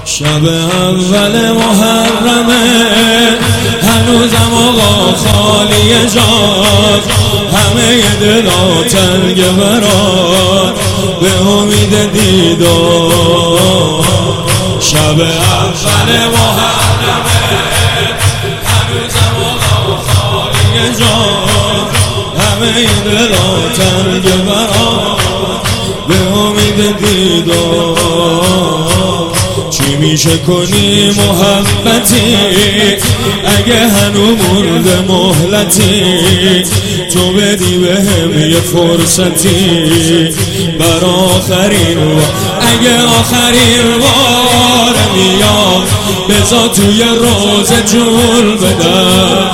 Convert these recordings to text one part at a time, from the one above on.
شب اول محرمه هنوزم آقا خالی جان، همه دلا تنگ برات به امید دیدار. شب اول محرمه هنوزم آقا خالی جان، همه دلا تنگ برات به امید دیدار. چی میشه کنی محبتی اگه هنو مرده مهلتی، تو بدی بهم یه فرصتی بر آخرین بار. اگه آخرین بار میاد بذار توی روزه جول بدم،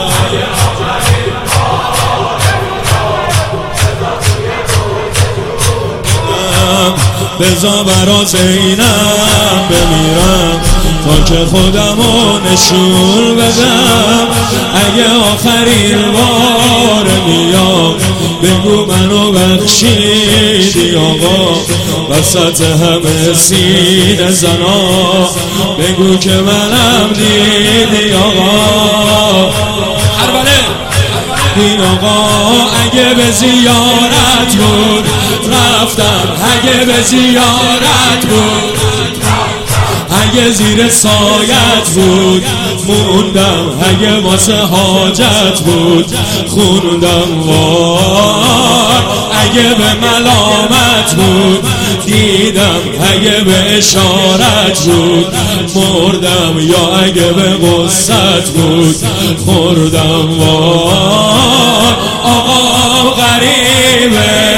بذار برا زینب بمیرم تا که خودمو نشون بدم. اگه آخرین بار میاد بگو منو بخشیدی آقا، وسط همه سینه زنا بگو که منم دیدی آقا. این آقا اگه به زیارت بود رفتم، اگه به زیارت بود، اگه زیر سایت بود موندم، اگه واسه حاجت بود خوندم وار. اگه به ملامت بود دیدم، اگه به اشارت بود مردم، یا اگه به غصت بود خوردم وار. آقا غریبه